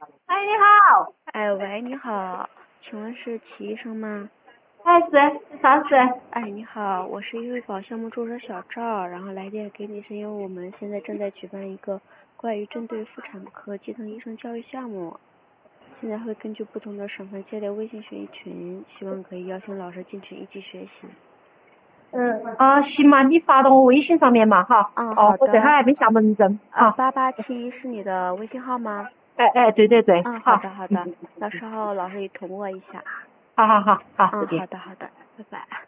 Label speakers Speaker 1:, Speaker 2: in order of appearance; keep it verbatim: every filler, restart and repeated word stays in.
Speaker 1: 哎，你好。
Speaker 2: 哎喂，你好，请问是齐医生吗？
Speaker 1: 哎，是是啥事？
Speaker 2: 哎，你好，我是医卫保项目助手小赵，然后来电给你是因为我们现在正在举办一个关于针对妇产科基层医生教育项目，现在会根据不同的省份建立微信学习群，希望可以邀请老师进群一起学习。
Speaker 1: 嗯啊，行嘛，你发到我微信上面嘛，哈。
Speaker 2: 嗯，
Speaker 1: 哦，
Speaker 2: 好的。
Speaker 1: 我这会儿还没下门诊，
Speaker 2: 呃，
Speaker 1: 好。
Speaker 2: 八八七一是你的微信号吗？
Speaker 1: 哎哎，对对对，
Speaker 2: 嗯，好
Speaker 1: 好。
Speaker 2: 的好的，到时候老师也同我一下。
Speaker 1: 好好好好，
Speaker 2: 嗯，
Speaker 1: 再见。
Speaker 2: 好的好的，拜拜。